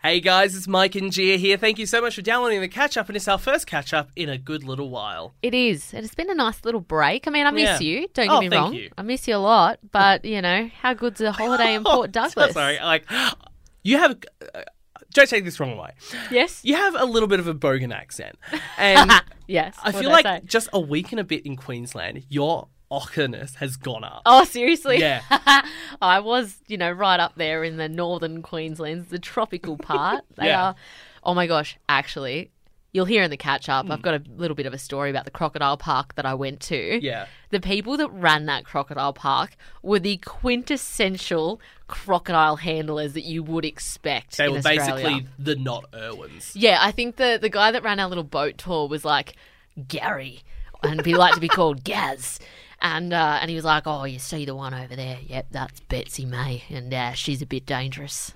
Hey guys, it's Mike and Gia here. Thank you so much for downloading the catch-up, and it's our first catch-up in a good little while. It is. It's been a nice little break. I mean, I miss you. Don't get me thank wrong. you. I miss you a lot. But, how good's a holiday in Port Douglas? Sorry, you have... don't take this wrong way. Yes? You have a little bit of a Bogan accent. And yes. I feel like just a week and a bit in Queensland, your ochreness has gone up. Oh, seriously? Yeah. I was, right up there in the northern Queensland, the tropical part. They are. Oh, my gosh. Actually, you'll hear in the catch-up, I've got a little bit of a story about the crocodile park that I went to. Yeah. The people that ran that crocodile park were the quintessential crocodile handlers that you would expect They in were Australia. basically the not Irwins. Yeah, I think the guy that ran our little boat tour was like Gary, and he'd like to be called Gaz. And he was like, oh, you see the one over there? Yep, that's Betsy May, and she's a bit dangerous.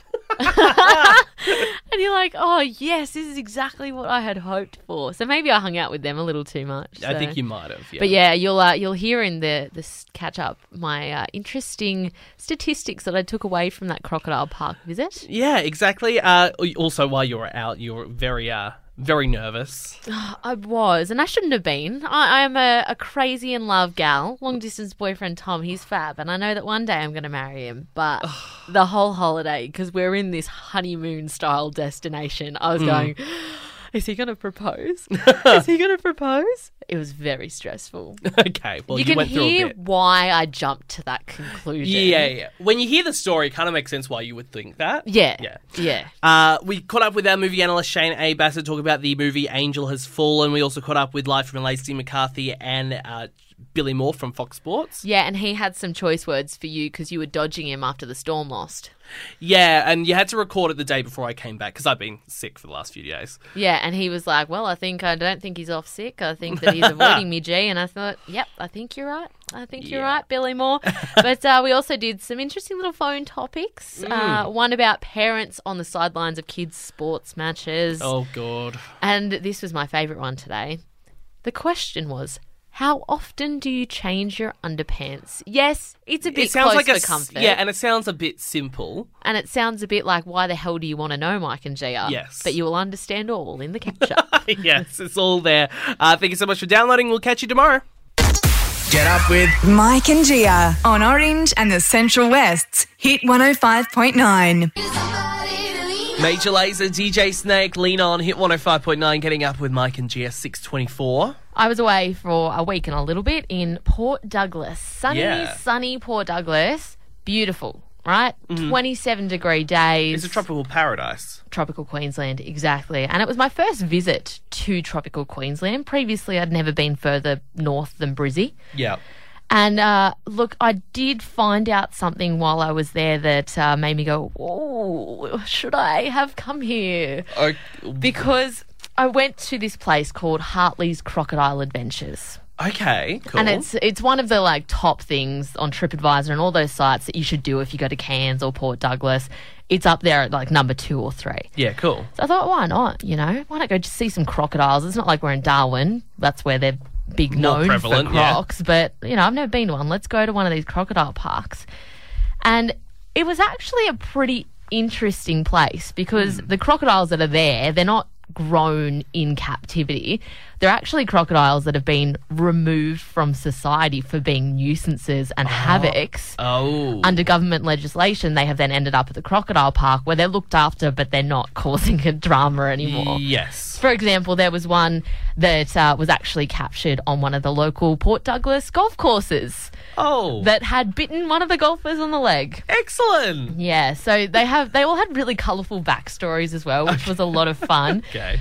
And you're like, oh, yes, this is exactly what I had hoped for. So maybe I hung out with them a little too much. I think you might have, yeah. But yeah, you'll hear in this catch-up my interesting statistics that I took away from that crocodile park visit. Yeah, exactly. Also, while you were out, you were very nervous. I was, and I shouldn't have been. I am a crazy in love gal. Long distance boyfriend Tom, he's fab, and I know that one day I'm going to marry him. But the whole holiday, because we're in this honeymoon style destination, I was going, is he going to propose? Is he going to propose? It was very stressful. Okay, well, you went through a bit. You can hear why I jumped to that conclusion. Yeah. When you hear the story, it kind of makes sense why you would think that. Yeah. We caught up with our movie analyst Shane A. Bassett talking about the movie Angel Has Fallen. We also caught up with live from Lacey McCarthy and Billy Moore from Fox Sports. Yeah, and he had some choice words for you because you were dodging him after the storm lost. Yeah, and you had to record it the day before I came back because I've been sick for the last few days. Yeah, and he was like, well, I don't think he's off sick. I think that he's avoiding me, G. And I thought, yep, I think you're right. You're right, Billy Moore. But we also did some interesting little phone topics. One about parents on the sidelines of kids' sports matches. Oh, God. And this was my favourite one today. The question was, how often do you change your underpants? Yes, it's a bit close for comfort. Yeah, and it sounds a bit simple. And it sounds a bit like, why the hell do you want to know, Mike and Gia? Yes. But you will understand all in the catch-up. Yes, it's all there. Thank you so much for downloading. We'll catch you tomorrow. Get up with Mike and Gia on Orange and the Central West's Hit 105.9. Major Lazer, DJ Snake, Lean On, Hit 105.9, getting up with Mike and Gia, 6:24. I was away for a week and a little bit in Port Douglas. Sunny Port Douglas. Beautiful, right? 27-degree days. It's a tropical paradise. Tropical Queensland, exactly. And it was my first visit to tropical Queensland. Previously, I'd never been further north than Brizzy. Yeah. And look, I did find out something while I was there that made me go, oh, should I have come here? Because I went to this place called Hartley's Crocodile Adventures. Okay, cool. And it's one of the top things on TripAdvisor and all those sites that you should do if you go to Cairns or Port Douglas. It's up there at number 2 or 3. Yeah, cool. So I thought, why not? Why not go just see some crocodiles? It's not like we're in Darwin. That's where they're big known for crocs. Yeah. But, I've never been to one. Let's go to one of these crocodile parks. And it was actually a pretty interesting place because the crocodiles that are there, they're not grown in captivity. They're actually crocodiles that have been removed from society for being nuisances and havocs. Oh. Under government legislation, they have then ended up at the crocodile park where they're looked after, but they're not causing a drama anymore. Yes. For example, there was one that was actually captured on one of the local Port Douglas golf courses. Oh. That had bitten one of the golfers on the leg. Excellent. Yeah, so they all had really colourful backstories as well, which was a lot of fun. Okay.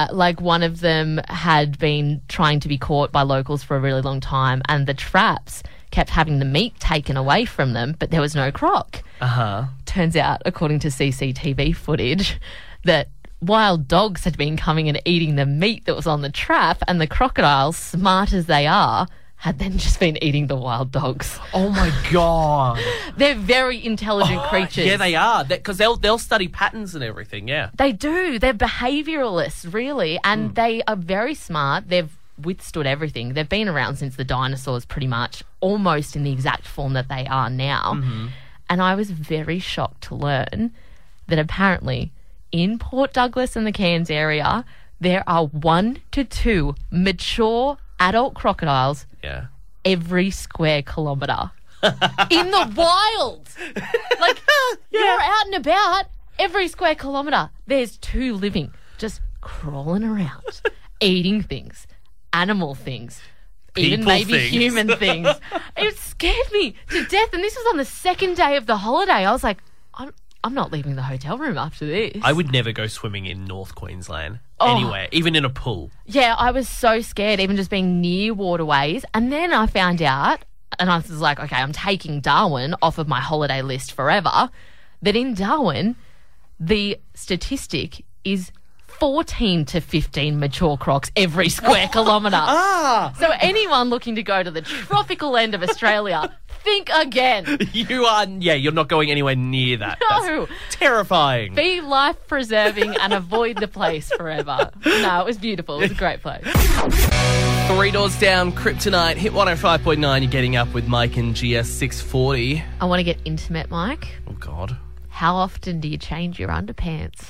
One of them had been trying to be caught by locals for a really long time, and the traps kept having the meat taken away from them, but there was no croc. Uh-huh. Turns out, according to CCTV footage, that wild dogs had been coming and eating the meat that was on the trap, and the crocodiles, smart as they are, had then just been eating the wild dogs. Oh, my God. They're very intelligent creatures. Yeah, they are. Because they'll study patterns and everything, yeah. They do. They're behaviouralists, really, and they are very smart. They've withstood everything. They've been around since the dinosaurs, pretty much, almost in the exact form that they are now. Mm-hmm. And I was very shocked to learn that apparently in Port Douglas and the Cairns area, there are 1 to 2 mature adult crocodiles every square kilometre. In the wild. Like, you're out and about, every square kilometre, there's 2 living, just crawling around, eating things, animal things, even maybe human things. It scared me to death. And this was on the second day of the holiday. I was like, I'm not leaving the hotel room after this. I would never go swimming in North Queensland. Anywhere, even in a pool. Yeah, I was so scared, even just being near waterways. And then I found out, and I was like, okay, I'm taking Darwin off of my holiday list forever, that in Darwin, the statistic is 14 to 15 mature crocs every square kilometre. So anyone looking to go to the tropical end of Australia, think again. You're not going anywhere near that. No. That's terrifying. Be life-preserving and avoid the place forever. No, it was beautiful. It was a great place. 3 Doors Down, Kryptonite, Hit 105.9. You're getting up with Mike and GS 640. I want to get intimate, Mike. Oh, God. How often do you change your underpants?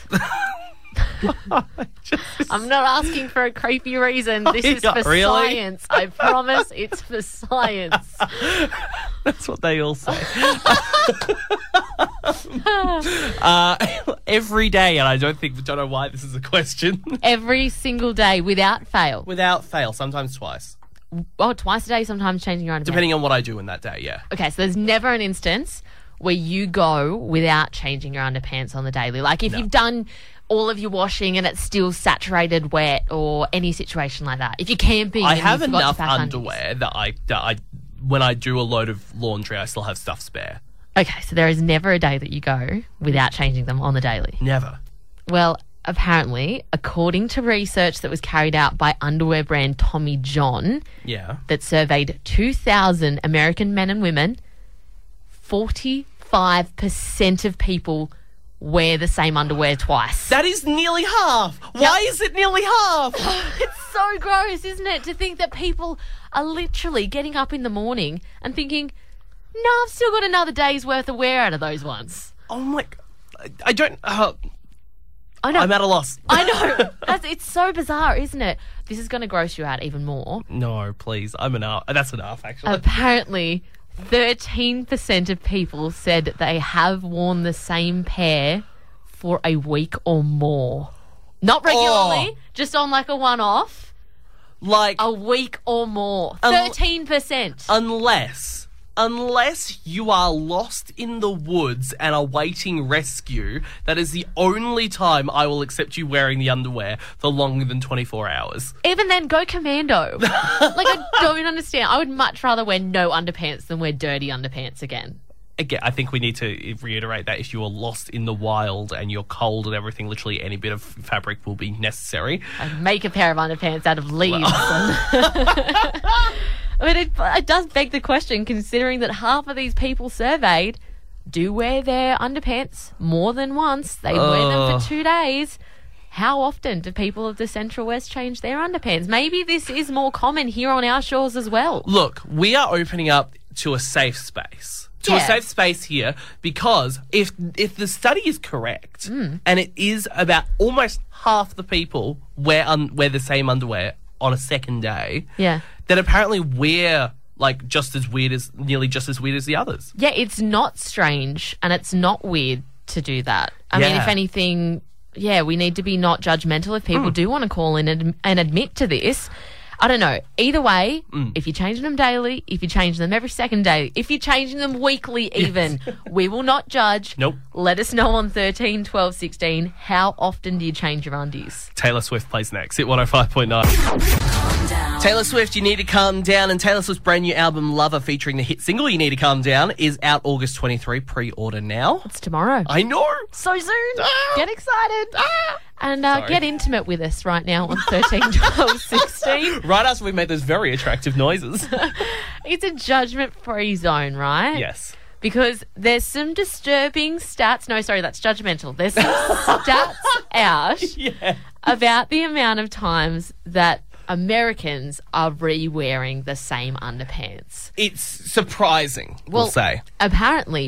I'm not asking for a creepy reason. This is for science. I promise it's for science. That's what they all say. Every day, and I don't know why this is a question. Every single day, without fail. Without fail, sometimes twice. Oh, twice a day, sometimes changing your underpants. Depending on what I do in that day, yeah. Okay, so there's never an instance where you go without changing your underpants on the daily. Like if you've done all of your washing and it's still saturated wet or any situation like that. If you're camping, I have enough underwear that I when I do a load of laundry, I still have stuff spare. Okay, so there is never a day that you go without changing them on the daily. Never. Well, apparently, according to research that was carried out by underwear brand Tommy John, that surveyed 2,000 American men and women, 45% of people wear the same underwear twice. That is nearly half. Why is it nearly half? It's so gross, isn't it? To think that people are literally getting up in the morning and thinking, no, I've still got another day's worth of wear out of those ones. Oh my... I don't... I know. I'm at a loss. I know. It's so bizarre, isn't it? This is going to gross you out even more. No, please. I'm enough. That's enough, actually. Apparently, 13% of people said that they have worn the same pair for a week or more. Not regularly, just on like a one-off. Like... a week or more. 13%. Unless you are lost in the woods and awaiting rescue, that is the only time I will accept you wearing the underwear for longer than 24 hours. Even then, go commando. Like, I don't understand. I would much rather wear no underpants than wear dirty underpants again. Again, I think we need to reiterate that if you are lost in the wild and you're cold and everything, literally any bit of fabric will be necessary. I'd make a pair of underpants out of leaves. I mean, it does beg the question, considering that half of these people surveyed do wear their underpants more than once. They wear them for 2 days. How often do people of the Central West change their underpants? Maybe this is more common here on our shores as well. Look, we are opening up to a safe space. A safe space here, because if the study is correct and it is about almost half the people wear the same underwear on a second day, then apparently we're like nearly just as weird as the others. Yeah, it's not strange and it's not weird to do that. I mean, if anything, we need to be not judgmental if people do want to call in and admit to this. I don't know. Either way, if you're changing them daily, if you're changing them every second day, if you're changing them weekly even, we will not judge. Nope. Let us know on 13, 12, 16, how often do you change your undies? Taylor Swift plays next. Hit 105.9. Taylor Swift, You Need to Calm Down, and Taylor Swift's brand new album, Lover, featuring the hit single, You Need to Calm Down, is out August 23. Pre-order now. It's tomorrow. I know. So soon. Get excited. And get intimate with us right now on 13, 12, 16. Right after we made those very attractive noises. It's a judgment-free zone, right? Yes. Because there's some disturbing stats. No, sorry, that's judgmental. There's some stats out about the amount of times that Americans are re-wearing the same underpants. It's surprising, we'll say. Apparently,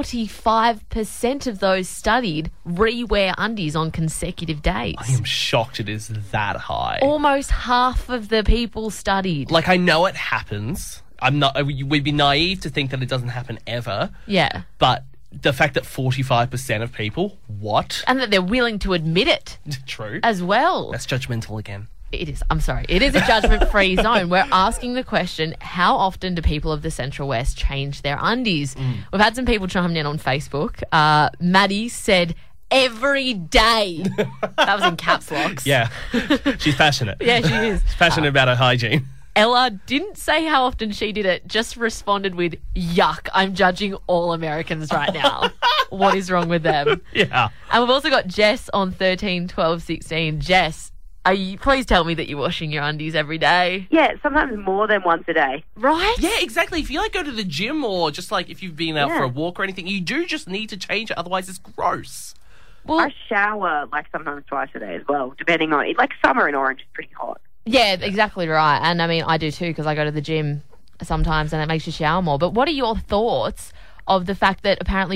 45% of those studied re-wear undies on consecutive days. I am shocked it is that high. Almost half of the people studied. Like, I know it happens. We'd be naive to think that it doesn't happen ever. Yeah. But the fact that 45% of people, what? And that they're willing to admit it. True. As well. That's judgmental again. It is. I'm sorry. It is a judgment-free zone. We're asking the question, how often do people of the Central West change their undies? We've had some people chime in on Facebook. Maddie said, every day. That was in caps locks. Yeah. She's passionate. Yeah, she is. She's passionate about her hygiene. Ella didn't say how often she did it, just responded with, yuck, I'm judging all Americans right now. What is wrong with them? Yeah. And we've also got Jess on 13, 12, 16. Jess, please tell me that you're washing your undies every day. Yeah, sometimes more than once a day. Right? Yeah, exactly. If you go to the gym or just if you've been out for a walk or anything, you do just need to change it. Otherwise, it's gross. Well, I shower sometimes twice a day as well, depending on it. Summer in Orange is pretty hot. Yeah, exactly right. And I mean, I do too because I go to the gym sometimes and it makes you shower more. But what are your thoughts of the fact that apparently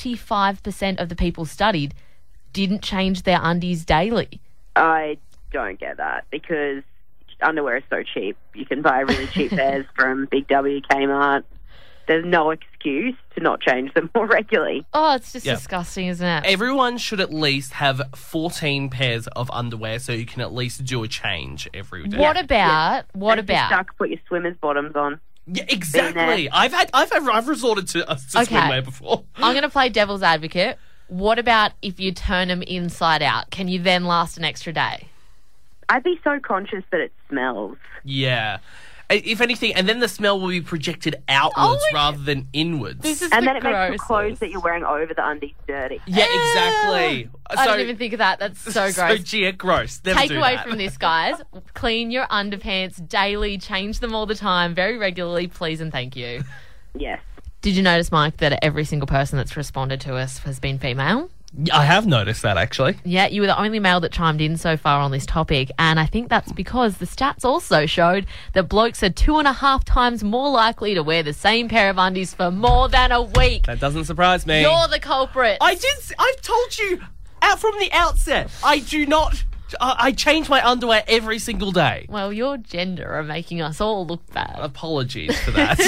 45% of the people studied didn't change their undies daily? I don't get that because underwear is so cheap. You can buy really cheap pairs from Big W, Kmart. There's no excuse to not change them more regularly. Oh, it's just disgusting, isn't it? Everyone should at least have 14 pairs of underwear so you can at least do a change every day. What about? If you're stuck, put your swimmer's bottoms on. Yeah, exactly. I've resorted to swimwear before. I'm going to play devil's advocate. What about if you turn them inside out? Can you then last an extra day? I'd be so conscious that it smells. Yeah. If anything, and then the smell will be projected outwards rather than inwards. And then it makes the clothes that you're wearing over the undies dirty. Yeah, exactly. I didn't even think of that. That's so gross. So, gross. Never Take do away that. from this, guys. Clean your underpants daily. Change them all the time, very regularly, please and thank you. Yes. Did you notice, Mike, that every single person that's responded to us has been female? I have noticed that, actually. Yeah, you were the only male that chimed in so far on this topic, and I think that's because the stats also showed that blokes are 2.5 times more likely to wear the same pair of undies for more than a week. That doesn't surprise me. You're the culprit. I've told you out from the outset, I do not... I change my underwear every single day. Well, your gender are making us all look bad. Apologies for that.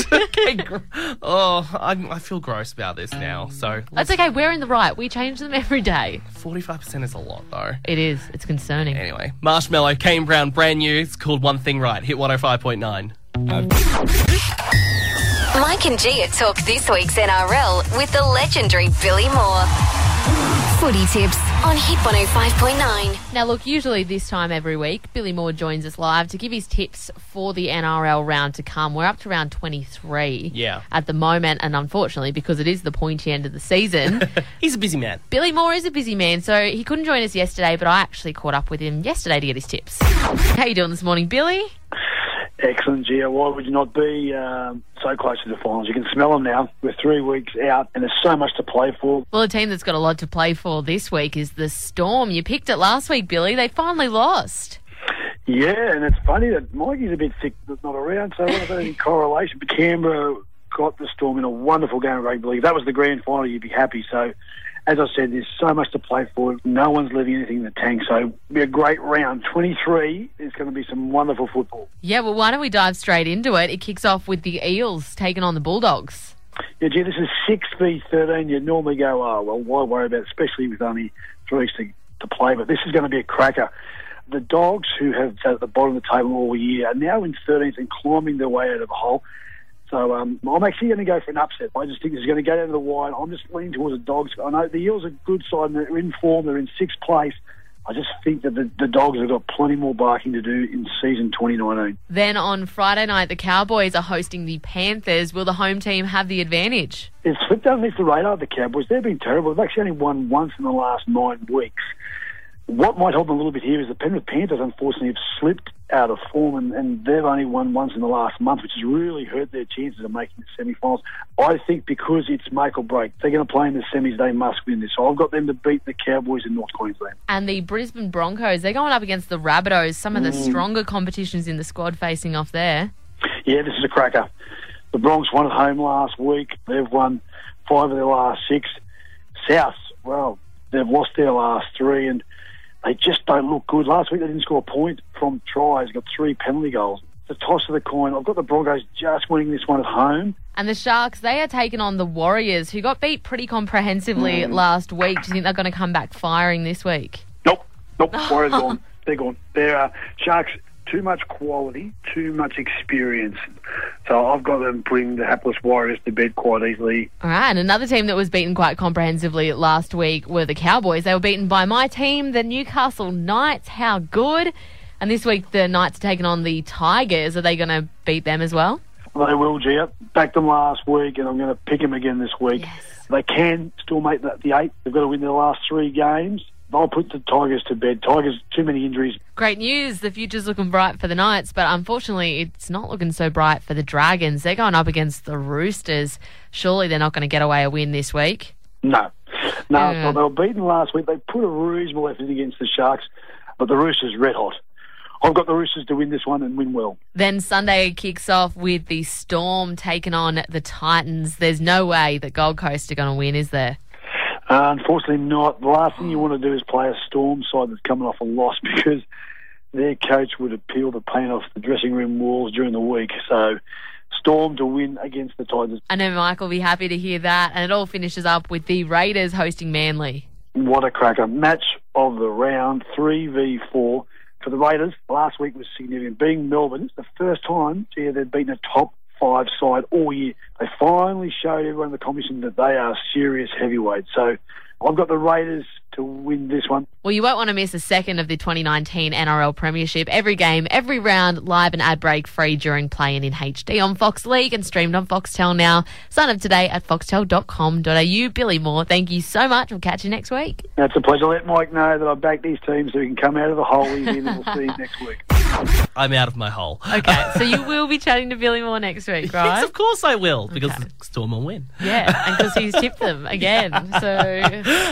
I feel gross about this now. So that's okay. We're in the right. We change them every day. 45% is a lot, though. It is. It's concerning. Anyway, Marshmallow, Kane Brown, brand new. It's called One Thing Right. Hit 105.9. Mike and Gia talk this week's NRL with the legendary Billy Moore. Footy tips on Hit 105.9. Now, look, usually this time every week, Billy Moore joins us live to give his tips for the NRL round to come. We're up to round 23 at the moment, and unfortunately, because it is the pointy end of the season... He's a busy man. Billy Moore is a busy man, so he couldn't join us yesterday, but I actually caught up with him yesterday to get his tips. How you doing this morning, Billy? Excellent, Gia. Why would you not be so close to the finals? You can smell them now. We're 3 weeks out, and there's so much to play for. Well, a team that's got a lot to play for this week is the Storm. You picked it last week, Billy. They finally lost. Yeah, and it's funny that Mikey's a bit sick that's not around, so I don't have any correlation. But Canberra got the Storm in a wonderful game of rugby league. If that was the grand final, you'd be happy. So, as I said, there's so much to play for. No one's leaving anything in the tank, so it'll be a great round. 23 is going to be some wonderful football. Yeah, well, why don't we dive straight into it? It kicks off with the Eels taking on the Bulldogs. Yeah, gee, this is 6v13. You'd normally go, oh, well, why worry about it, especially with only 3 weeks to play, but this is going to be a cracker. The Dogs, who have sat at the bottom of the table all year, are now in 13th and climbing their way out of the hole. So I'm actually going to go for an upset. I just think this is going to go down to the wire. I'm just leaning towards the Dogs. I know the Eels are a good side and they're in form. They're in 6th place. I just think that the Dogs have got plenty more barking to do in season 2019. Then on Friday night, the Cowboys are hosting the Panthers. Will the home team have the advantage? It's slipped underneath the radar, the Cowboys. They've been terrible. They've actually only won once in the last 9 weeks. What might help them a little bit here is the Penrith Panthers, unfortunately, have slipped out of form, and they've only won once in the last month, which has really hurt their chances of making the semi-finals. I think because it's make or break, they're going to play in the semis, they must win this. So I've got them to beat the Cowboys in North Queensland. And the Brisbane Broncos, they're going up against the Rabbitohs, some of the stronger competitions in the squad facing off there. Yeah, this is a cracker. The Bronx won at home last week. They've won 5 of their last 6. South, well, they've lost their last 3, and they just don't look good. Last week they didn't score a point from tries, got 3 penalty goals. The toss of the coin. I've got the Broncos just winning this one at home. And the Sharks, they are taking on the Warriors, who got beat pretty comprehensively last week. Do you think they're going to come back firing this week? Nope. Warriors gone. They're gone. They're Sharks, too much quality, too much experience. So I've got them putting the hapless Warriors to bed quite easily. All right, and another team that was beaten quite comprehensively last week were the Cowboys. They were beaten by my team, the Newcastle Knights. How good. And this week the Knights are taking on the Tigers. Are they going to beat them as well? They will, Gia. Backed them last week, and I'm going to pick them again this week. Yes. They can still make the 8. They've got to win their last 3 games. I'll put the Tigers to bed. Tigers, too many injuries. Great news. The future's looking bright for the Knights, but unfortunately it's not looking so bright for the Dragons. They're going up against the Roosters. Surely they're not going to get away a win this week? No. They were beaten last week. They put a reasonable effort against the Sharks, but the Roosters red hot. I've got the Roosters to win this one and win well. Then Sunday kicks off with the Storm taking on the Titans. There's no way that Gold Coast are going to win, is there? Unfortunately not. The last thing you want to do is play a Storm side that's coming off a loss, because their coach would have peeled the paint off the dressing room walls during the week. So Storm to win against the Titans. I know Mike will be happy to hear that. And it all finishes up with the Raiders hosting Manly. What a cracker. Match of the round, 3v4 for the Raiders. Last week was significant. Being Melbourne, it's the first time they've beaten a top 5 side all year. They finally showed everyone in the competition that they are serious heavyweights. So I've got the Raiders to win this one. Well, you won't want to miss a second of the 2019 NRL Premiership. Every game, every round, live and ad break free during play-in in HD on Fox League and streamed on Foxtel now. Sign up today at foxtel.com.au. Billy Moore, thank you so much. We'll catch you next week. It's a pleasure. Let Mike know that I backed these teams so he can come out of the hole he's in, and we'll see you next week. I'm out of my hole. Okay, so you will be chatting to Billy Moore next week, right? Yes, of course I will, because the Storm will win. Yeah, and because he's tipped them again. So,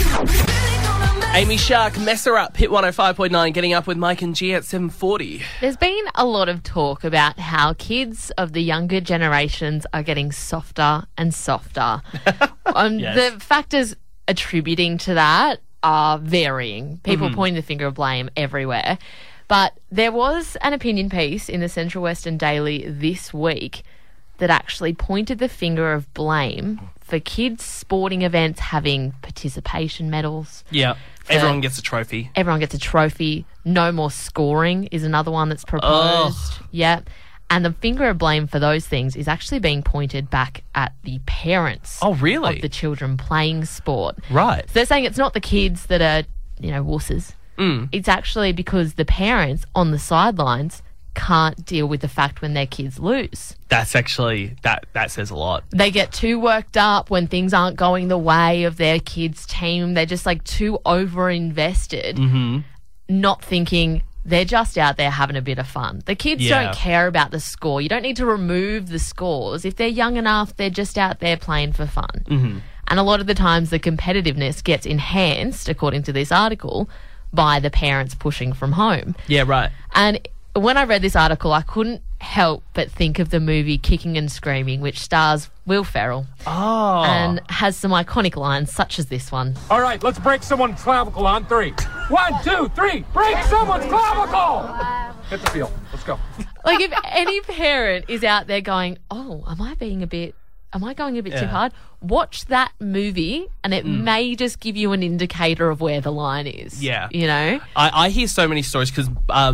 Amy Shark, Mess Her Up, Hit 105.9, getting up with Mike and G at 7:40. There's been a lot of talk about how kids of the younger generations are getting softer and softer. Yes. The factors attributing to that are varying. People pointing the finger of blame everywhere. But there was an opinion piece in the Central Western Daily this week that actually pointed the finger of blame for kids' sporting events having participation medals. Yeah, everyone gets a trophy. Everyone gets a trophy. No more scoring is another one that's proposed. Yeah. And the finger of blame for those things is actually being pointed back at the parents of the children playing sport. Right. So they're saying it's not the kids that are, wusses. It's actually because the parents on the sidelines can't deal with the fact when their kids lose. That's actually, that says a lot. They get too worked up when things aren't going the way of their kids' team. They're just too over-invested, not thinking they're just out there having a bit of fun. The kids don't care about the score. You don't need to remove the scores. If they're young enough, they're just out there playing for fun. And a lot of the times the competitiveness gets enhanced, according to this article, by the parents pushing from home. Yeah, right. And when I read this article, I couldn't help but think of the movie Kicking and Screaming, which stars Will Ferrell. Oh. And has some iconic lines such as this one. All right, let's break someone's clavicle on 3. 1, 2, 3, break someone's clavicle! Hit the field. Let's go. If any parent is out there going, am I going a bit too hard? Watch that movie and it may just give you an indicator of where the line is. Yeah. I hear so many stories because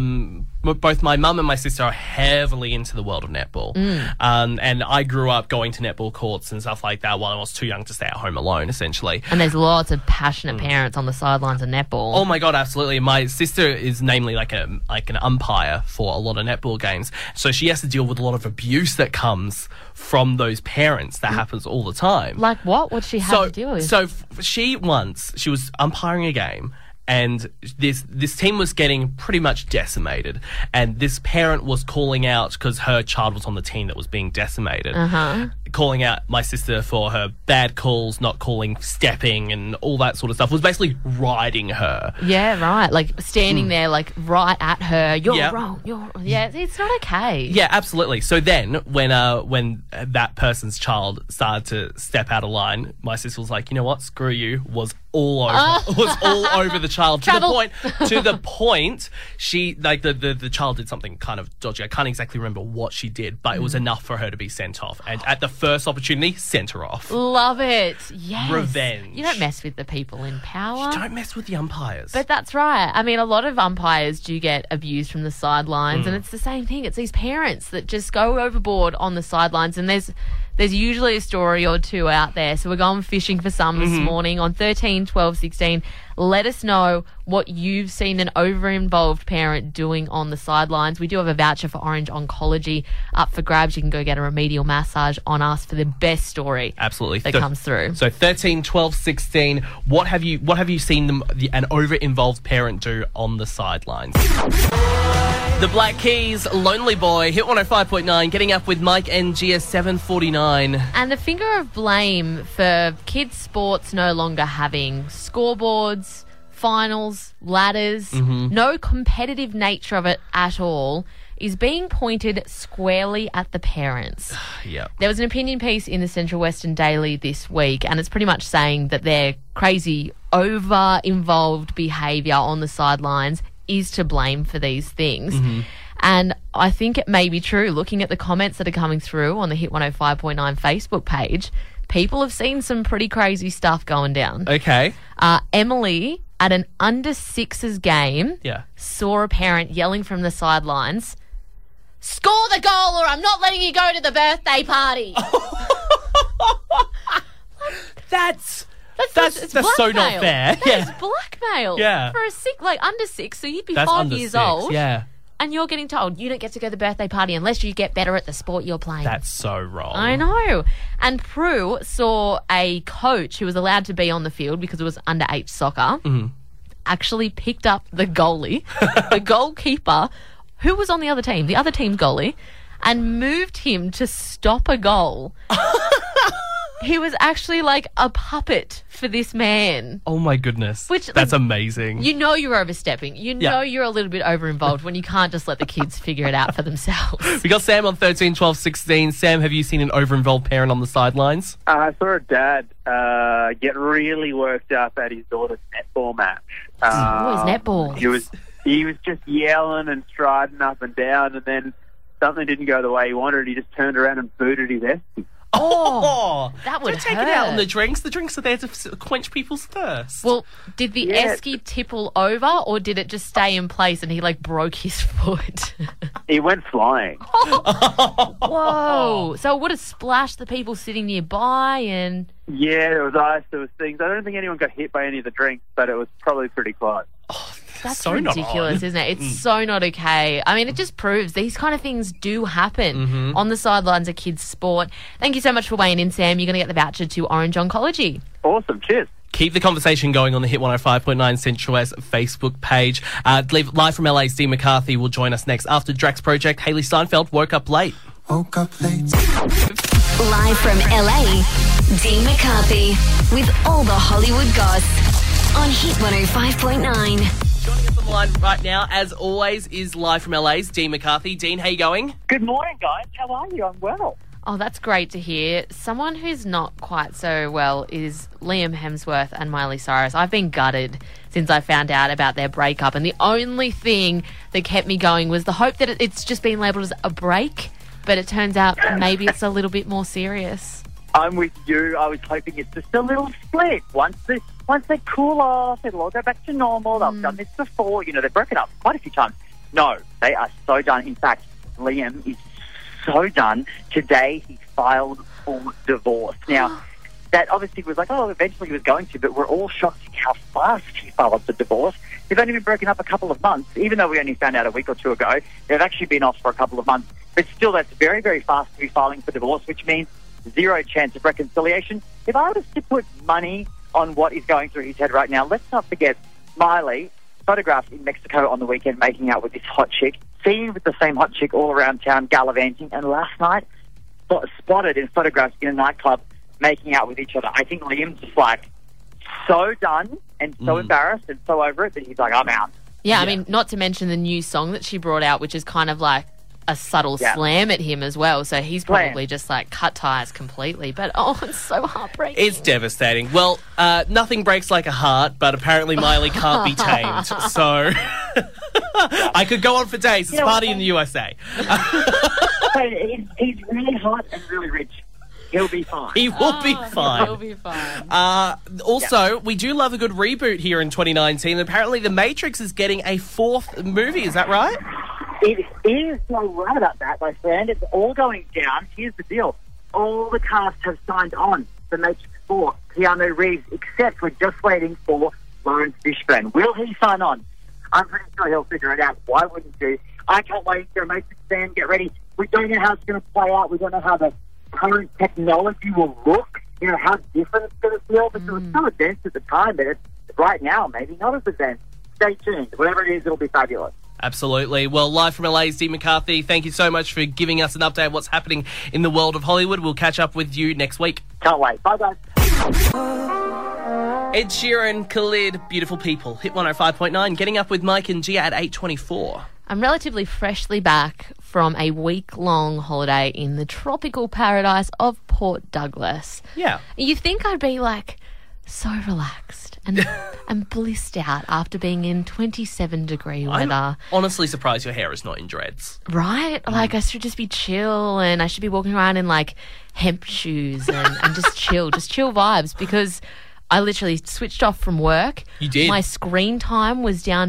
both my mum and my sister are heavily into the world of netball. And I grew up going to netball courts and stuff like that while I was too young to stay at home alone, essentially. And there's lots of passionate parents on the sidelines of netball. Oh my God, absolutely. My sister is namely like an umpire for a lot of netball games. So she has to deal with a lot of abuse that comes from those parents. That happens all the time. Like what? What she have to deal with? So she was umpiring a game, and this team was getting pretty much decimated. And this parent was calling out, because her child was on the team that was being decimated, calling out my sister for her bad calls, not calling, stepping, and all that sort of stuff. Was basically riding her. Yeah, right. Like standing there, like right at her. You're wrong. Yeah, it's not okay. Yeah, absolutely. So then, when that person's child started to step out of line, my sister was like, "You know what? Screw you." Was all over the child to the point she the child did something kind of dodgy. I can't exactly remember what she did, but it was enough for her to be sent off. And at the first opportunity, sent her off. Love it. Yes. Revenge. You don't mess with the people in power. You don't mess with the umpires. But that's right. I mean, a lot of umpires do get abused from the sidelines, and it's the same thing. It's these parents that just go overboard on the sidelines, and there's usually a story or two out there. So we're going fishing for some this morning on 13, 12, 16. Let us know what you've seen an over-involved parent doing on the sidelines. We do have a voucher for Orange Oncology up for grabs. You can go get a remedial massage on us for the best story. Absolutely. That comes through. So 13, 12, 16. What have you seen an over-involved parent do on the sidelines? The Black Keys, Lonely Boy, Hit 105.9, getting up with Mike and GS 749. And the finger of blame for kids' sports no longer having scoreboards, finals, ladders, no competitive nature of it at all, is being pointed squarely at the parents. Yeah. There was an opinion piece in the Central Western Daily this week, and it's pretty much saying that their crazy, over-involved behaviour on the sidelines is to blame for these things. And I think it may be true. Looking at the comments that are coming through on the Hit 105.9 Facebook page, people have seen some pretty crazy stuff going down. Okay. Emily, at an under-sixes game, saw a parent yelling from the sidelines, "Score the goal or I'm not letting you go to the birthday party." That's so not fair. That is blackmail. Yeah. For under 6, so you'd be That's 5 under years 6, old. Yeah. And you're getting told you don't get to go to the birthday party unless you get better at the sport you're playing. That's so wrong. I know. And Prue saw a coach who was allowed to be on the field because it was underage soccer, actually picked up the goalie, the goalkeeper, who was on the other team's goalie, and moved him to stop a goal. He was actually like a puppet for this man. Oh my goodness. That's amazing. You know you're overstepping. You know you're a little bit over-involved when you can't just let the kids figure it out for themselves. We got Sam on 13, 12, 16. Sam, have you seen an over-involved parent on the sidelines? I saw a dad get really worked up at his daughter's netball match. His netball. He was just yelling and striding up and down, and then something didn't go the way he wanted. He just turned around and booted his esky. Oh, that would hurt. Take it out on the drinks. The drinks are there to quench people's thirst. Well, did the esky tipple over, or did it just stay in place and he broke his foot? He went flying. Whoa! So it would have splashed the people sitting nearby, and yeah, there was ice, there was things. I don't think anyone got hit by any of the drinks, but it was probably pretty close. That's so ridiculous, isn't it? It's so not okay. I mean, it just proves these kind of things do happen on the sidelines of kids' sport. Thank you so much for weighing in, Sam. You're going to get the voucher to Orange Oncology. Awesome. Cheers. Keep the conversation going on the Hit 105.9 Central West Facebook page. Live from LA's Dee McCarthy will join us next after Drax Project. Hayley Steinfeld woke up late. Live from LA, Dee McCarthy with all the Hollywood goss on Hit 105.9. Joining us on the line right now, as always, is live from LA's Dean McCarthy. Dean, how you going? Good morning, guys. How are you? I'm well. Oh, that's great to hear. Someone who's not quite so well is Liam Hemsworth and Miley Cyrus. I've been gutted since I found out about their breakup, and the only thing that kept me going was the hope that it's just been labelled as a break, but it turns out maybe it's a little bit more serious. I'm with you. I was hoping it's just a little split. Once they cool off, it'll all go back to normal. They've done this before. They've broken up quite a few times. No, they are so done. In fact, Liam is so done. Today, he filed for divorce. Now, that obviously was eventually he was going to, but we're all shocked at how fast he filed for divorce. They've only been broken up a couple of months. Even though we only found out a week or two ago, they've actually been off for a couple of months. But still, that's very, very fast to be filing for divorce, which means zero chance of reconciliation. If I was to put money on what is going through his head right now, let's not forget Miley, photographed in Mexico on the weekend making out with this hot chick, seen with the same hot chick all around town gallivanting, and last night spotted in photographs in a nightclub making out with each other. I think Liam's just like so done and so embarrassed and so over it that he's like, I'm out. Yeah, I mean, not to mention the new song that she brought out, which is kind of like a subtle slam at him as well. So he's probably just like cut ties completely. But it's so heartbreaking. It's devastating. Well, nothing breaks like a heart, but apparently Miley can't be tamed. So I could go on for days. It's a party in the USA. He's really hot and really rich. He'll be fine. He will be fine. He'll be fine. Also, we do love a good reboot here in 2019. Apparently, The Matrix is getting a 4th movie. Is that right? It is. So right about that, my friend. It's all going down. Here's the deal. All the cast have signed on for Matrix 4, Keanu Reeves, except we're just waiting for Lawrence Fishburne. Will he sign on? I'm pretty sure he'll figure it out. Why wouldn't you? I can't wait. You're a Matrix fan. Get ready. We don't know how it's going to play out. We don't know how the current technology will look. You know, how different it's going to feel. Because it was so advanced at the time, but it's right now maybe not as advanced. Stay tuned. Whatever it is, it'll be fabulous. Absolutely. Well, live from LA's Dee McCarthy, thank you so much for giving us an update of what's happening in the world of Hollywood. We'll catch up with you next week. Can't wait. Bye, guys. Ed Sheeran, Khalid, Beautiful People. Hit 105.9. Getting up with Mike and Gia at 8:24. I'm relatively freshly back from a week-long holiday in the tropical paradise of Port Douglas. Yeah. You think I'd be like so relaxed and blissed out after being in 27-degree weather. I'm honestly surprised your hair is not in dreads. Right? Like, I should just be chill and I should be walking around in, like, hemp shoes and just chill vibes, because I literally switched off from work. You did? My screen time was down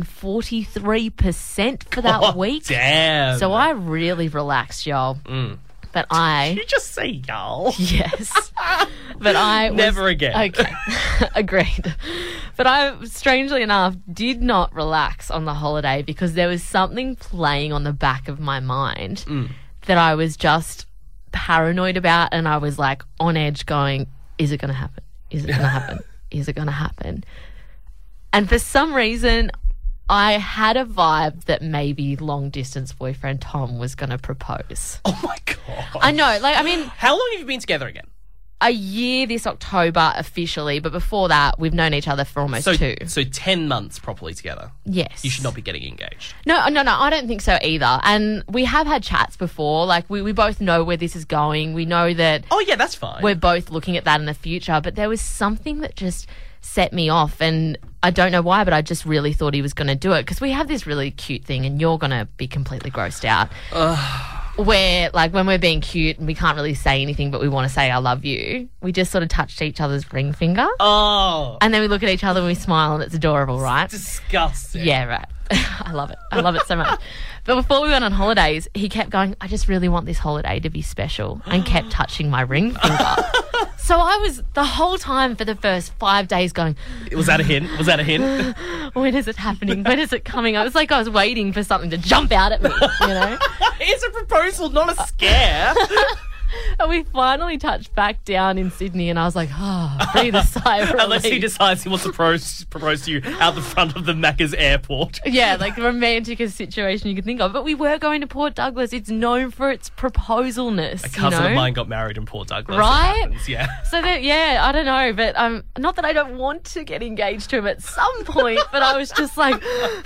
43% for that week. Damn. So I really relaxed, y'all. But Did you just say y'all? Yes. But I Never again. Okay. Agreed. But I, strangely enough, did not relax on the holiday because there was something playing on the back of my mind that I was just paranoid about, and I was like on edge going, is it going to happen? Is it going to happen? Is it going to happen? And for some reason, I had a vibe that maybe long-distance boyfriend Tom was going to propose. Oh, my God. I know. Like, I mean... How long have you been together again? A year this October officially, but before that, we've known each other for almost 2. So 10 months properly together? Yes. You should not be getting engaged. No, I don't think so either. And we have had chats before. Like, we both know where this is going. We know that... Oh, yeah, that's fine. We're both looking at that in the future. But there was something that just set me off, and I don't know why, but I just really thought he was going to do it, because we have this really cute thing, and you're going to be completely grossed out. Where, like, when we're being cute and we can't really say anything, but we want to say I love you, we just sort of touched each other's ring finger. Oh. And then we look at each other and we smile, and it's adorable, right? It's disgusting. Yeah, right. I love it. I love it so much. But before we went on holidays, he kept going, I just really want this holiday to be special, and kept touching my ring finger. So I was the whole time for the first 5 days going... Was that a hint? Was that a hint? When is it happening? When is it coming? I was like I was waiting for something to jump out at me, you know? It's a proposal, not a scare. And we finally touched back down in Sydney, and I was like, breathe a sigh of relief. Unless he decides he wants to propose to you out the front of the Macca's airport. Yeah, like the romanticest situation you could think of. But we were going to Port Douglas. It's known for its proposalness. A cousin of mine got married in Port Douglas. Right? Happens, yeah. So that, I don't know, but not that I don't want to get engaged to him at some point, but I was just like,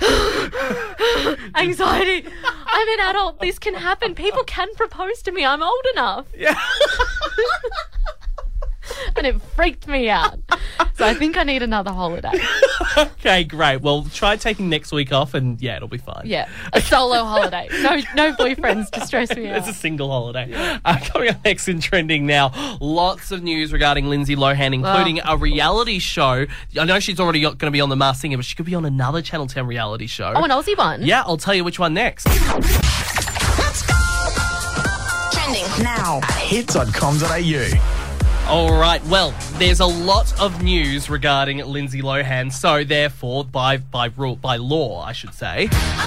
anxiety. I'm an adult. This can happen. People can propose to me. I'm old enough. Yeah. And it freaked me out. So I think I need another holiday. Okay, great. Well, try taking next week off, and yeah, it'll be fine. Yeah, a solo holiday. No boyfriends to stress me out. It's a single holiday. Coming up next in Trending Now, lots of news regarding Lindsay Lohan, including a reality show. I know she's already going to be on The Masked Singer, but she could be on another Channel 10 reality show. Oh, an Aussie one? Yeah, I'll tell you which one next. Let's go! Trending now at hits.com.au. All right, well, there's a lot of news regarding Lindsay Lohan, so therefore, by law, I should say.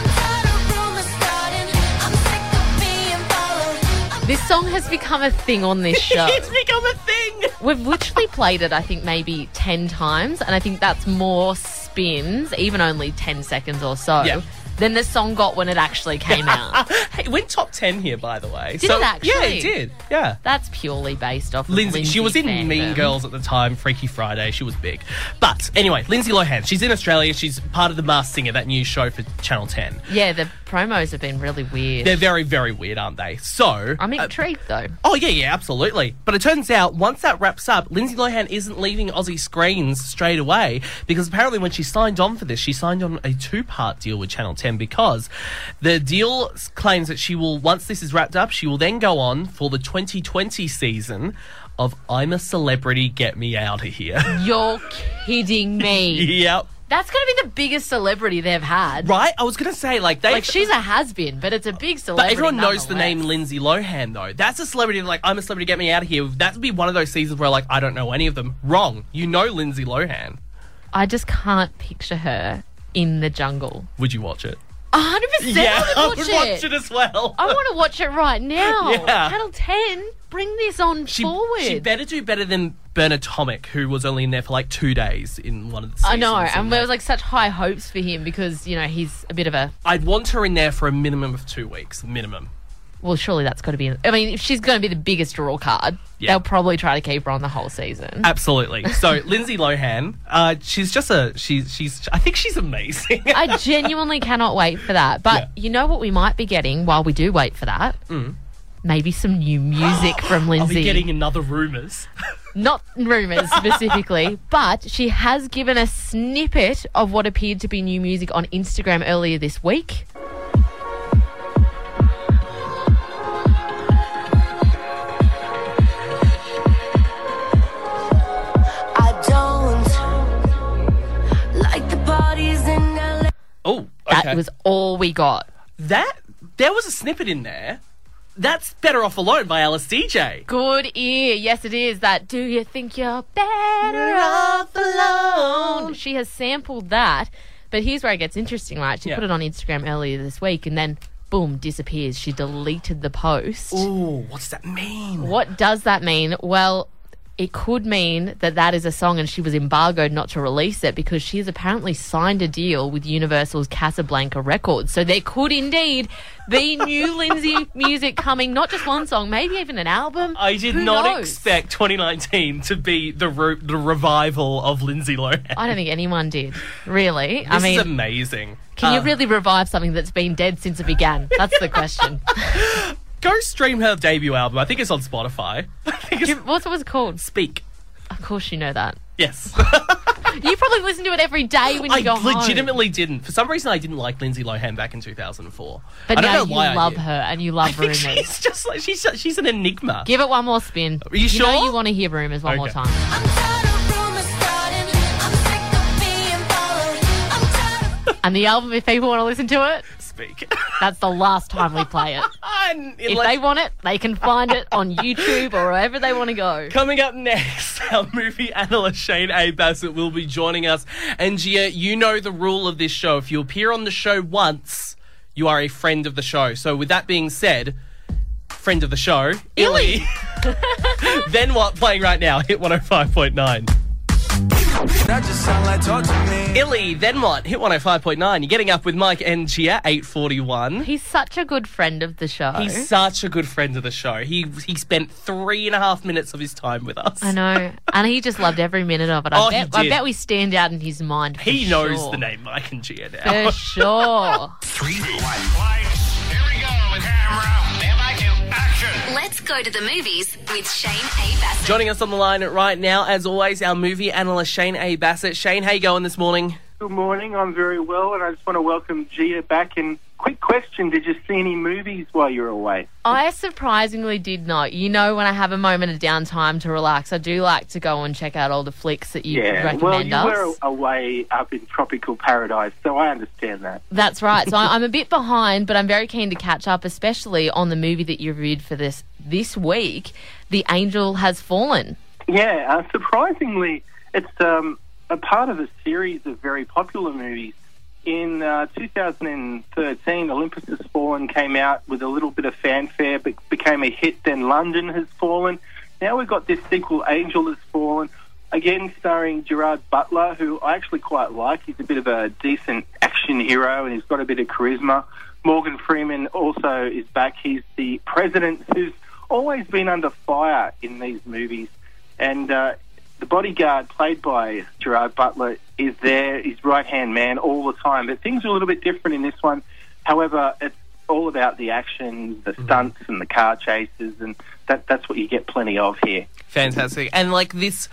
This song has become a thing on this show. It's become a thing! We've literally played it, I think, maybe 10 times, and I think that's more spins, even only 10 seconds or so, than the song got when it actually came out. Hey, it went top 10 here, by the way. Did it actually? Yeah, it did. Yeah. That's purely based off of Lindsay. She was in fandom. Mean Girls at the time, Freaky Friday. She was big. But anyway, Lindsay Lohan. She's in Australia. She's part of The Masked Singer, that new show for Channel 10. Yeah, the promos have been really weird. They're very, very weird, aren't they? So I'm intrigued, though. Oh, yeah, absolutely. But it turns out, once that wraps up, Lindsay Lohan isn't leaving Aussie screens straight away, because apparently when she signed on for this, she signed on a 2-part deal with Channel 10, because the deal claims that she will, once this is wrapped up, she will then go on for the 2020 season of I'm a Celebrity, Get Me Out of Here. You're kidding me. Yep. That's going to be the biggest celebrity they've had. Right? I was going to say, she's a has-been, but it's a big celebrity. But everyone knows the name Lindsay Lohan, though. That's a celebrity, I'm a Celebrity, Get Me Out of Here. That would be one of those seasons where, I don't know any of them. Wrong. You know Lindsay Lohan. I just can't picture her in the jungle. Would you watch it? 100%. Yeah, I would watch it as well. I want to watch it right now. Yeah. Channel 10, bring this on forward. She better do better than Bernard Tomic, who was only in there for 2 days in one of the seasons. I know, and there was such high hopes for him because, he's a bit of a... I'd want her in there for a minimum of 2 weeks, minimum. Well, surely that's got to be... I mean, if she's going to be the biggest draw card, they'll probably try to keep her on the whole season. Absolutely. So, Lindsay Lohan, she's just I think she's amazing. I genuinely cannot wait for that. But you know what we might be getting while we do wait for that? Maybe some new music from Lindsay. Are we getting another Rumours? Not Rumours specifically, but she has given a snippet of what appeared to be new music on Instagram earlier this week. Oh, okay. That was all we got. There was a snippet in there. That's Better Off Alone by Alice DJ. Good ear. Yes, it is. That Do You Think You're Better Off Alone? She has sampled that. But here's where it gets interesting, right? She put it on Instagram earlier this week and then, boom, disappears. She deleted the post. Ooh, what does that mean? What does that mean? Well, it could mean that is a song and she was embargoed not to release it because she has apparently signed a deal with Universal's Casablanca Records. So there could indeed be new Lindsay music coming, not just one song, maybe even an album. I did not expect 2019 to be the revival of Lindsay Lohan. I don't think anyone did, really. This is amazing. Can you really revive something that's been dead since it began? That's the question. Go stream her debut album. I think it's on Spotify. What was it called? Speak. Of course you know that. Yes. You probably listen to it every day when you go home. I legitimately didn't. For some reason, I didn't like Lindsay Lohan back in 2004. But I don't now know why you love her and you love Rumours. She's just she's an enigma. Give it one more spin. Are you sure? You know you want to hear Rumours one more time. And the album, if people want to listen to it, Speak. That's the last time we play it. If they want it, they can find it on YouTube or wherever they want to go. Coming up next, our movie analyst Shane A. Bassett will be joining us. And Gia, you know the rule of this show. If you appear on the show once, you are a friend of the show. So with that being said, friend of the show, Illy. Then what? Playing right now, Hit 105.9. That just sound like talk to me. Illy, Then What? Hit 105.9. You're getting up with Mike and Gia, 8:41. He's such a good friend of the show. He's such a good friend of the show. He spent 3.5 minutes of his time with us. I know. And he just loved every minute of it. I bet we stand out in his mind. He knows the name Mike and Gia now. For sure. 3, 2, 1. Lights. Here we go. Camera. Stand by to action. Let's go to the movies with Shane A. Bassett. Joining us on the line right now, as always, our movie analyst Shane A. Bassett. Shane, how you going this morning? Good morning. I'm very well, and I just want to welcome Gia back. And quick question, did you see any movies while you were away? I surprisingly did not. You know, when I have a moment of downtime to relax, I do like to go and check out all the flicks that you recommend us. Well, you were away up in tropical paradise, so I understand that. That's right. So I'm a bit behind, but I'm very keen to catch up, especially on the movie that you reviewed for this week, The Angel Has Fallen. Yeah, surprisingly, it's a part of a series of very popular movies. In 2013, Olympus Has Fallen came out with a little bit of fanfare, but became a hit. Then London Has Fallen. Now we've got this sequel, Angel Has Fallen. again starring Gerard Butler, who I actually quite like. He's a bit of a decent action hero and he's got a bit of charisma. Morgan Freeman also is back. He's the president who's always been under fire in these movies. And the bodyguard, played by Gerard Butler, is there, his right-hand man, all the time. But things are a little bit different in this one. However, it's all about the action, the stunts and the car chases, and that's what you get plenty of here. Fantastic. And like this,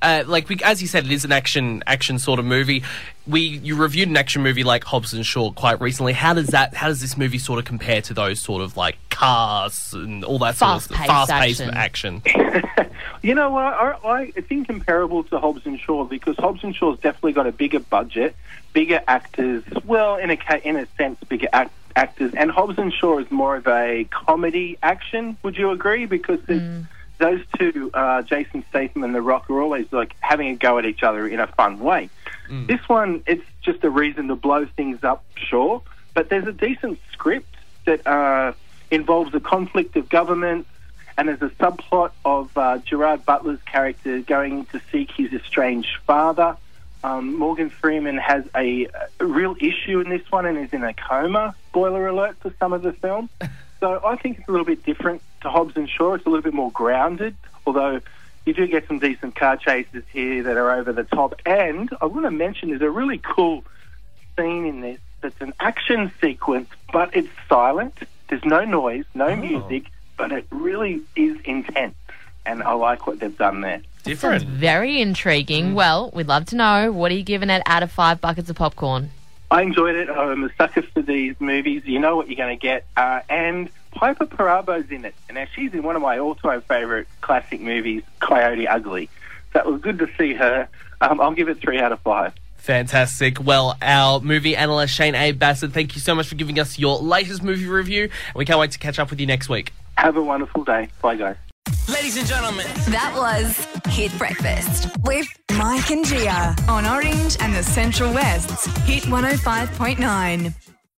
as you said, it is an action sort of movie. You reviewed an action movie like Hobbs and Shaw quite recently. How does this movie sort of compare to those sort of like cars and all that sort of fast-paced action? You know what? It's incomparable to Hobbs and Shaw because Hobbs and Shaw's definitely got a bigger budget, bigger actors. Well, in a sense, bigger actors. And Hobbs and Shaw is more of a comedy action. Would you agree? Because those two, Jason Statham and The Rock, are always like having a go at each other in a fun way. This one, it's just a reason to blow things up, sure, but there's a decent script that involves a conflict of governments, and there's a subplot of Gerard Butler's character going to seek his estranged father. Morgan Freeman has a real issue in this one and is in a coma, spoiler alert, for some of the film. So I think it's a little bit different to Hobbs and Shaw. It's a little bit more grounded, although you do get some decent car chases here that are over the top. And I want to mention there's a really cool scene in this that's an action sequence, but it's silent. There's no noise, no music, but it really is intense. And I like what they've done there. Different. Sounds very intriguing. Well, we'd love to know, what are you giving it out of 5 buckets of popcorn? I enjoyed it. I'm a sucker for these movies. You know what you're going to get. And Piper Perabo's in it. And now she's in one of my all-time favourite classic movies, Coyote Ugly. So it was good to see her. I'll give it 3 out of 5. Fantastic. Well, our movie analyst, Shane A. Bassett, thank you so much for giving us your latest movie review. And we can't wait to catch up with you next week. Have a wonderful day. Bye, guys. Ladies and gentlemen, that was Hit Breakfast with Mike and Gia on Orange and the Central West's Hit 105.9.